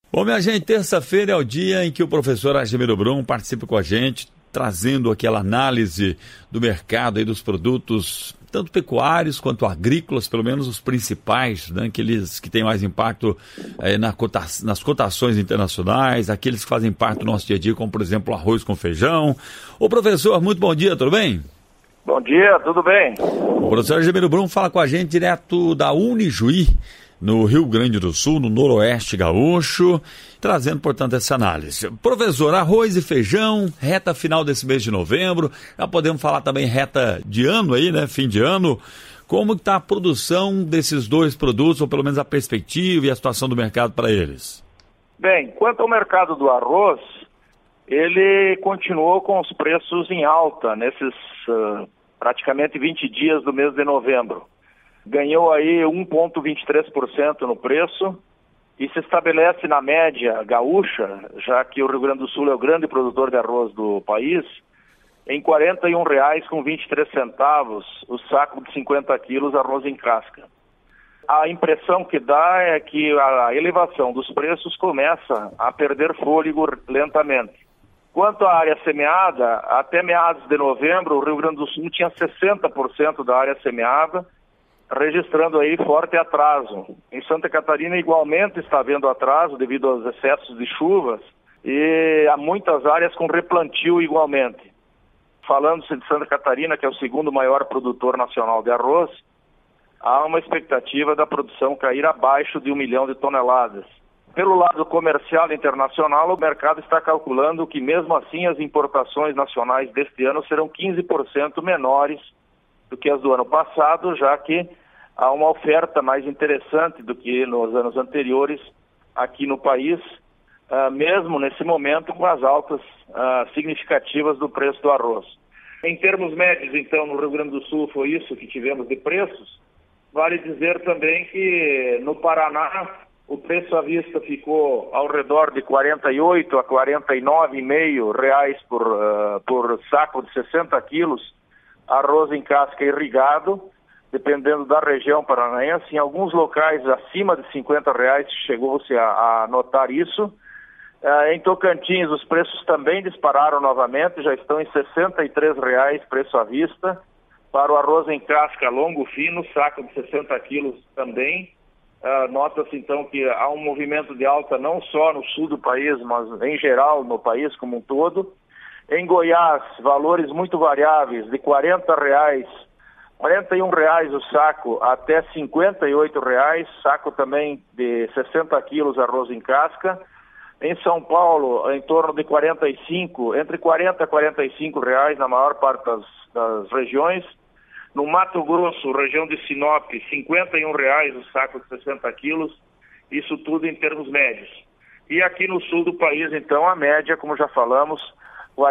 Bom, minha gente, terça-feira é o dia em que o professor Argemiro Brum participa com a gente, trazendo aquela análise do mercado e dos produtos, tanto pecuários quanto agrícolas, pelo menos os principais, né, aqueles que têm mais impacto nas cotações internacionais, aqueles que fazem parte do nosso dia a dia, como por exemplo arroz com feijão. Ô professor, muito bom dia, tudo bem? Bom dia, tudo bem? O professor Argemiro Brum fala com a gente direto da Unijuí, no Rio Grande do Sul, no Noroeste Gaúcho, trazendo, portanto, essa análise. Professor, arroz e feijão, reta final desse mês de novembro, já podemos falar também reta de ano aí, né, fim de ano. Como está a produção desses dois produtos, ou pelo menos a perspectiva e a situação do mercado para eles? Bem, quanto ao mercado do arroz, ele continuou com os preços em alta nesses praticamente 20 dias do mês de novembro. Ganhou aí 1,23% no preço e se estabelece na média gaúcha, já que o Rio Grande do Sul é o grande produtor de arroz do país, em R$ 41,23 o saco de 50 quilos arroz em casca. A impressão que dá é que a elevação dos preços começa a perder fôlego lentamente. Quanto à área semeada, até meados de novembro, o Rio Grande do Sul tinha 60% da área semeada, registrando aí forte atraso. Em Santa Catarina igualmente está havendo atraso devido aos excessos de chuvas e há muitas áreas com replantio igualmente. Falando-se de Santa Catarina, que é o segundo maior produtor nacional de arroz, há uma expectativa da produção cair abaixo de 1 milhão de toneladas. Pelo lado comercial internacional, o mercado está calculando que mesmo assim as importações nacionais deste ano serão 15% menores do que as do ano passado, já que há uma oferta mais interessante do que nos anos anteriores aqui no país, mesmo nesse momento com as altas significativas do preço do arroz. Em termos médios, então, no Rio Grande do Sul foi isso que tivemos de preços. Vale dizer também que no Paraná o preço à vista ficou ao redor de R$ 48 a R$ 49,5 por saco de 60 quilos, arroz em casca irrigado, dependendo da região paranaense. Em alguns locais acima de R$ 50 chegou-se a notar isso. Em Tocantins os preços também dispararam novamente, já estão em R$ 63 preço à vista. Para o arroz em casca longo fino, saco de 60 quilos também. Nota-se então que há um movimento de alta não só no sul do país, mas em geral no país como um todo. Em Goiás, valores muito variáveis, de R$ 40, R$ 41 o saco até R$ 58, saco também de 60 quilos arroz em casca. Em São Paulo, em torno de 45, entre 40 e 45 reais na maior parte das regiões. No Mato Grosso, região de Sinop, R$ 51 o saco de 60 quilos, isso tudo em termos médios. E aqui no sul do país, então, a média, como já falamos, R$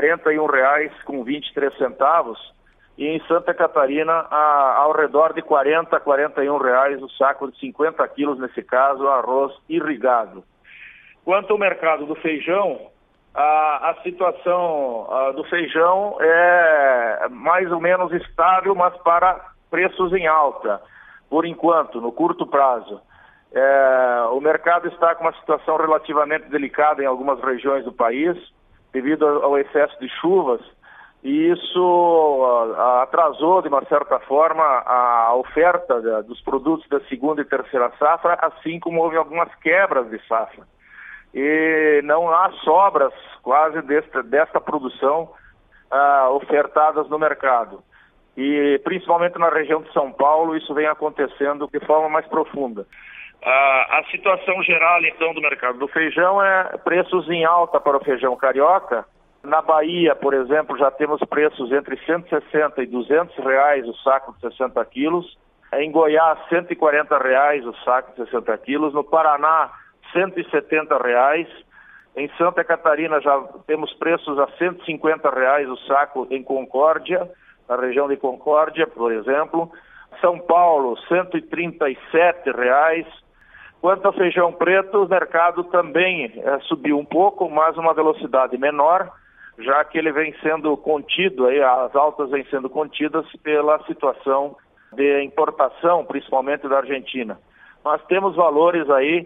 41,23, e em Santa Catarina ao redor de R$ 40 a R$ 41 o saco de 50 quilos, nesse caso, arroz irrigado. Quanto ao mercado do feijão, a situação do feijão é mais ou menos estável, mas para preços em alta, por enquanto, no curto prazo. O mercado está com uma situação relativamente delicada em algumas regiões do país, devido ao excesso de chuvas, e isso atrasou, de uma certa forma, a oferta dos produtos da segunda e terceira safra, assim como houve algumas quebras de safra. E não há sobras quase desta produção ofertadas no mercado. E principalmente na região de São Paulo, isso vem acontecendo de forma mais profunda. A situação geral, então, do mercado do feijão é preços em alta para o feijão carioca. Na Bahia, por exemplo, já temos preços entre R$ 160 e R$ 200 o saco de 60 quilos. Em Goiás, R$ 140 o saco de 60 quilos. No Paraná, R$ 170. Em Santa Catarina já temos preços a R$ 150 o saco em Concórdia, na região de Concórdia, por exemplo. São Paulo, R$ 137. Quanto ao feijão preto, o mercado também subiu um pouco, mas uma velocidade menor, já que ele vem sendo contido, as altas vêm sendo contidas pela situação de importação, principalmente da Argentina. Nós temos valores aí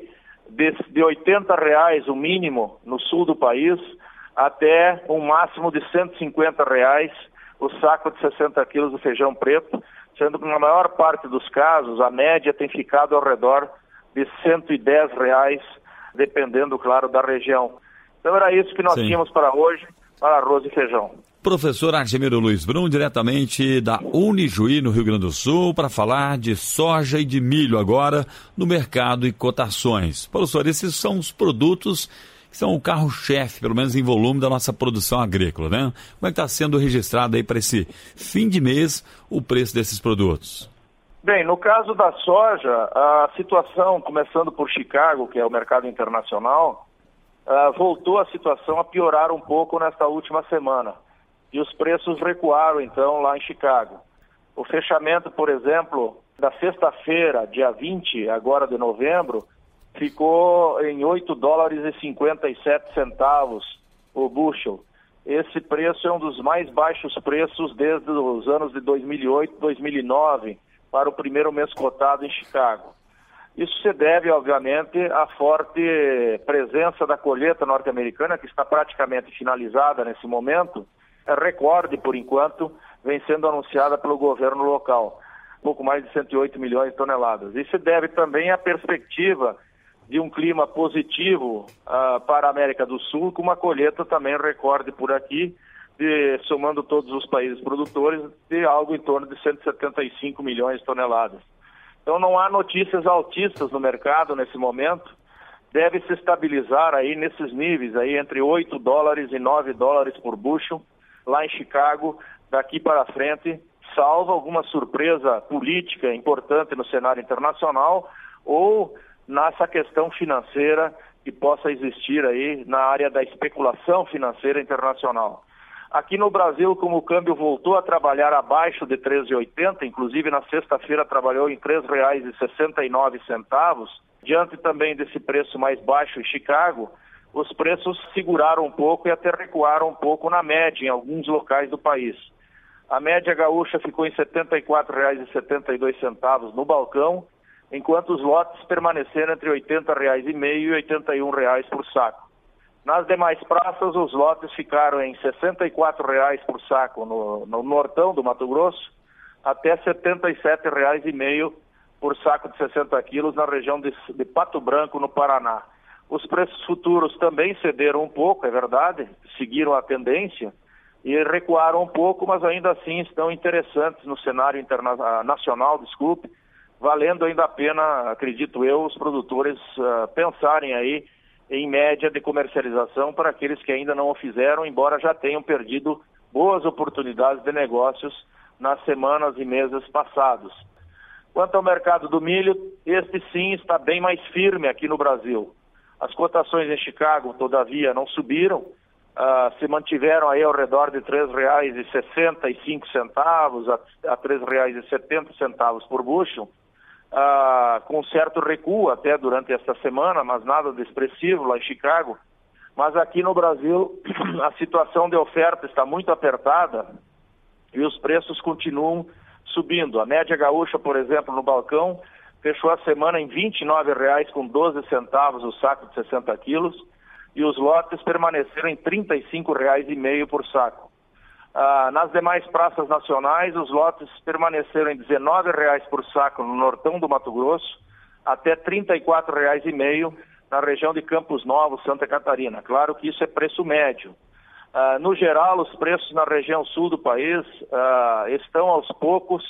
de R$80 o mínimo no sul do país, até um máximo de R$150 o saco de 60 quilos do feijão preto, sendo que na maior parte dos casos a média tem ficado ao redor de R$110, dependendo, claro, da região. Então era isso que nós tínhamos para hoje, para arroz e feijão. Professor Argemiro Luiz Brum, diretamente da Unijuí, no Rio Grande do Sul, para falar de soja e de milho agora no mercado e cotações. Professor, esses são os produtos que são o carro-chefe, pelo menos em volume, da nossa produção agrícola, né? Como é que está sendo registrado aí para esse fim de mês o preço desses produtos? Bem, no caso da soja, a situação, começando por Chicago, que é o mercado internacional, voltou a situação a piorar um pouco nesta última semana. E os preços recuaram, então, lá em Chicago. O fechamento, por exemplo, da sexta-feira, dia 20, agora de novembro, ficou em $8,57 o bushel. Esse preço é um dos mais baixos preços desde os anos de 2008, 2009, para o primeiro mês cotado em Chicago. Isso se deve, obviamente, à forte presença da colheita norte-americana, que está praticamente finalizada nesse momento. Recorde, por enquanto, vem sendo anunciada pelo governo local, pouco mais de 108 milhões de toneladas. Isso se deve também à perspectiva de um clima positivo para a América do Sul, com uma colheita também recorde por aqui, somando todos os países produtores, de algo em torno de 175 milhões de toneladas. Então não há notícias altistas no mercado nesse momento, deve se estabilizar aí nesses níveis, aí entre $8 e $9 por bushel, lá em Chicago, daqui para frente, salvo alguma surpresa política importante no cenário internacional ou nessa questão financeira que possa existir aí na área da especulação financeira internacional. Aqui no Brasil, como o câmbio voltou a trabalhar abaixo de R$ 13,80, inclusive na sexta-feira trabalhou em R$ 3,69, diante também desse preço mais baixo em Chicago, os preços seguraram um pouco e até recuaram um pouco na média em alguns locais do país. A média gaúcha ficou em R$ 74,72 no balcão, enquanto os lotes permaneceram entre R$ 80,5 e R$ 81 por saco. Nas demais praças, os lotes ficaram em R$ 64 por saco no nortão do Mato Grosso, até R$ 77,5 por saco de 60 quilos na região de Pato Branco, no Paraná. Os preços futuros também cederam um pouco, é verdade, seguiram a tendência e recuaram um pouco, mas ainda assim estão interessantes no cenário nacional, valendo ainda a pena, acredito eu, os produtores pensarem aí em média de comercialização para aqueles que ainda não o fizeram, embora já tenham perdido boas oportunidades de negócios nas semanas e meses passados. Quanto ao mercado do milho, este sim está bem mais firme aqui no Brasil. As cotações em Chicago, todavia, não subiram, se mantiveram aí ao redor de R$ 3,65 a R$ 3,70 por bushel, com certo recuo até durante esta semana, mas nada de expressivo lá em Chicago. Mas aqui no Brasil a situação de oferta está muito apertada e os preços continuam subindo. A média gaúcha, por exemplo, no balcão, fechou a semana em R$ 29,12 o saco de 60 quilos e os lotes permaneceram em R$ 35,5 por saco. Nas demais praças nacionais, os lotes permaneceram em R$ 19 por saco no nortão do Mato Grosso, até R$ 34,5 na região de Campos Novos, Santa Catarina. Claro que isso é preço médio. No geral, os preços na região sul do país estão aos poucos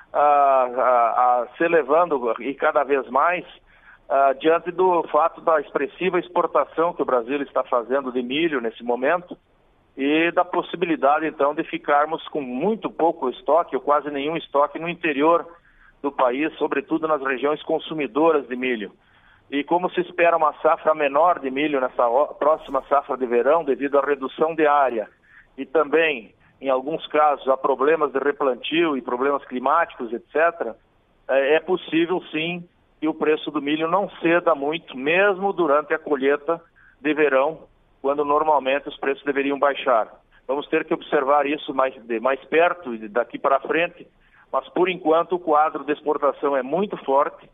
se elevando e cada vez mais diante do fato da expressiva exportação que o Brasil está fazendo de milho nesse momento e da possibilidade, então, de ficarmos com muito pouco estoque ou quase nenhum estoque no interior do país, sobretudo nas regiões consumidoras de milho. E como se espera uma safra menor de milho nessa próxima safra de verão, devido à redução de área e também, em alguns casos, a problemas de replantio e problemas climáticos, etc., é possível, sim, que o preço do milho não ceda muito, mesmo durante a colheita de verão, quando normalmente os preços deveriam baixar. Vamos ter que observar isso mais perto e daqui para frente, mas por enquanto o quadro de exportação é muito forte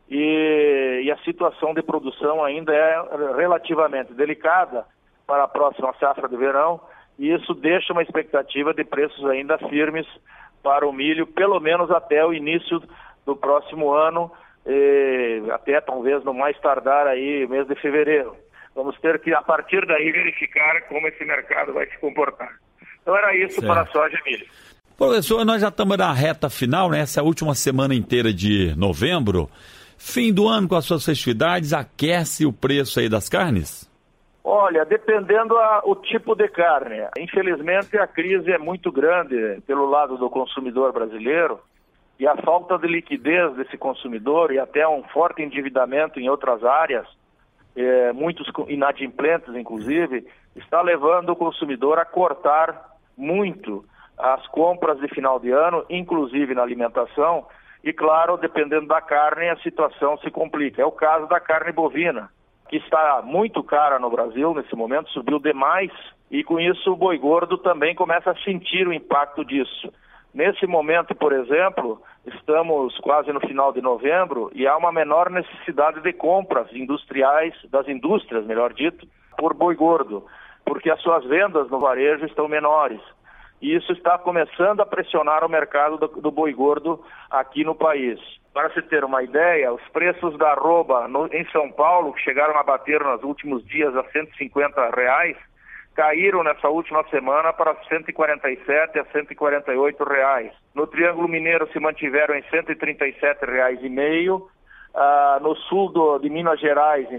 e a situação de produção ainda é relativamente delicada para a próxima safra de verão, e isso deixa uma expectativa de preços ainda firmes para o milho, pelo menos até o início do próximo ano, até talvez no mais tardar aí mês de fevereiro. Vamos ter que, a partir daí, verificar como esse mercado vai se comportar. Então era isso para a soja e milho. Professor, nós já estamos na reta final, né? Essa última semana inteira de novembro. Fim do ano com as suas festividades, aquece o preço aí das carnes? Olha, dependendo o tipo de carne. Infelizmente a crise é muito grande pelo lado do consumidor brasileiro e a falta de liquidez desse consumidor e até um forte endividamento em outras áreas, muitos inadimplentes inclusive, está levando o consumidor a cortar muito as compras de final de ano, inclusive na alimentação, e claro, dependendo da carne, a situação se complica. É o caso da carne bovina, que está muito cara no Brasil nesse momento, subiu demais, e com isso o boi gordo também começa a sentir o impacto disso. Nesse momento, por exemplo, estamos quase no final de novembro e há uma menor necessidade de compras industriais, das indústrias, melhor dito, por boi gordo, porque as suas vendas no varejo estão menores. E isso está começando a pressionar o mercado do boi gordo aqui no país. Para se ter uma ideia, os preços da arroba em São Paulo, que chegaram a bater nos últimos dias a R$150, caíram nessa última semana para R$147 a R$148. No Triângulo Mineiro se mantiveram em R$137,5. No sul de Minas Gerais, em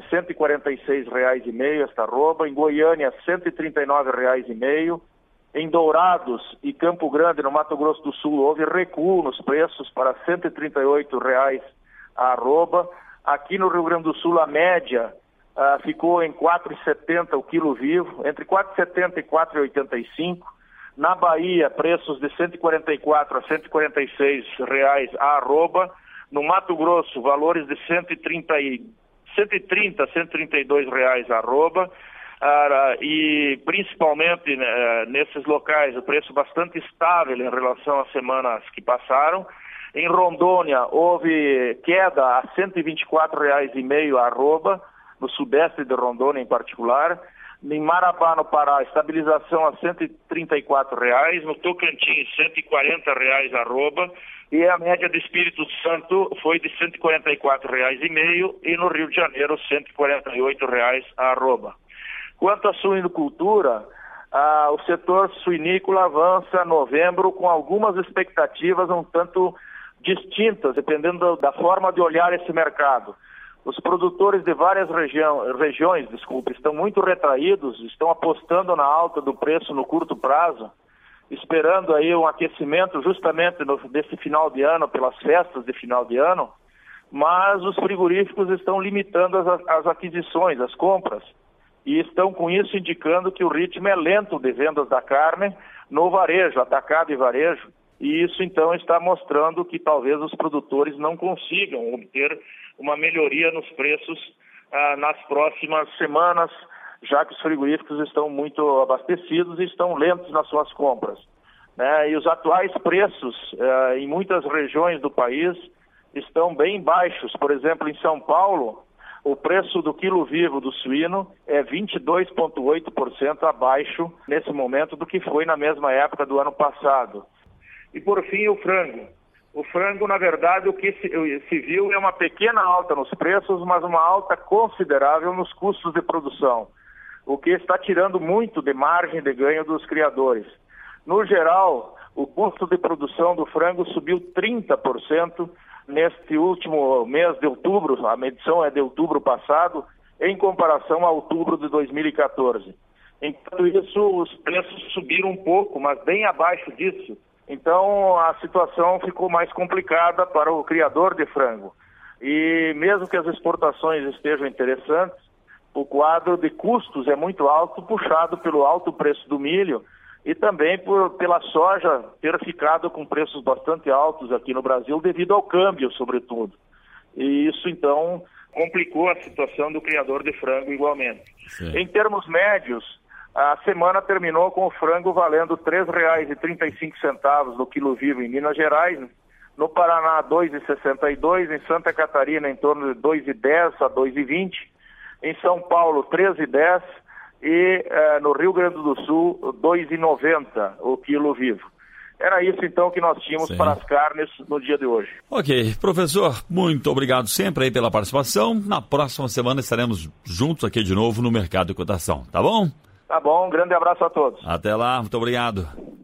R$146,5 esta arroba. Em Goiânia, R$139,5. Em Dourados e Campo Grande, no Mato Grosso do Sul, houve recuo nos preços para R$138 a arroba. Aqui no Rio Grande do Sul, a média ficou em R$4,70 o quilo vivo, entre R$4,70 e R$4,85. Na Bahia, preços de R$144 a R$146 a arroba. No Mato Grosso, valores de R$130 a R$132 a arroba. E principalmente nesses locais o preço bastante estável em relação às semanas que passaram. Em Rondônia houve queda a R$124,5 a arroba, no sudeste de Rondônia em particular. Em Marabá, no Pará, estabilização a R$134, no Tocantins R$140 a arroba, e a média do Espírito Santo foi de R$144,5 e no Rio de Janeiro R$148 a arroba. Quanto à suinocultura, o setor suinícola avança novembro com algumas expectativas um tanto distintas, dependendo da forma de olhar esse mercado. Os produtores de várias regiões, estão muito retraídos, estão apostando na alta do preço no curto prazo, esperando aí um aquecimento justamente desse final de ano, pelas festas de final de ano, mas os frigoríficos estão limitando as aquisições, as compras, e estão com isso indicando que o ritmo é lento de vendas da carne no varejo, atacado e varejo, e isso então está mostrando que talvez os produtores não consigam obter uma melhoria nos preços nas próximas semanas, já que os frigoríficos estão muito abastecidos e estão lentos nas suas compras, né? E os atuais preços em muitas regiões do país estão bem baixos. Por exemplo, em São Paulo, o preço do quilo vivo do suíno é 22,8% abaixo nesse momento do que foi na mesma época do ano passado. E por fim, o frango. O frango, na verdade, o que se viu é uma pequena alta nos preços, mas uma alta considerável nos custos de produção, o que está tirando muito de margem de ganho dos criadores. No geral, o custo de produção do frango subiu 30% neste último mês de outubro, a medição é de outubro passado, em comparação a outubro de 2014. Enquanto isso, os preços subiram um pouco, mas bem abaixo disso. Então, a situação ficou mais complicada para o criador de frango. E mesmo que as exportações estejam interessantes, o quadro de custos é muito alto, puxado pelo alto preço do milho e também pela soja ter ficado com preços bastante altos aqui no Brasil, devido ao câmbio, sobretudo. E isso, então, complicou a situação do criador de frango igualmente. Sim. Em termos médios, a semana terminou com o frango valendo R$ 3,35 no quilo vivo em Minas Gerais, No Paraná, 2,62. Em Santa Catarina, em torno de 2,10 a 2,20. Em São Paulo, 13,10. E no Rio Grande do Sul, 2,90 o quilo vivo. Era isso, então, que nós tínhamos para as carnes no dia de hoje. Ok. Professor, muito obrigado sempre aí pela participação. Na próxima semana estaremos juntos aqui de novo no Mercado de Cotação, tá bom? Tá bom, um grande abraço a todos. Até lá, muito obrigado.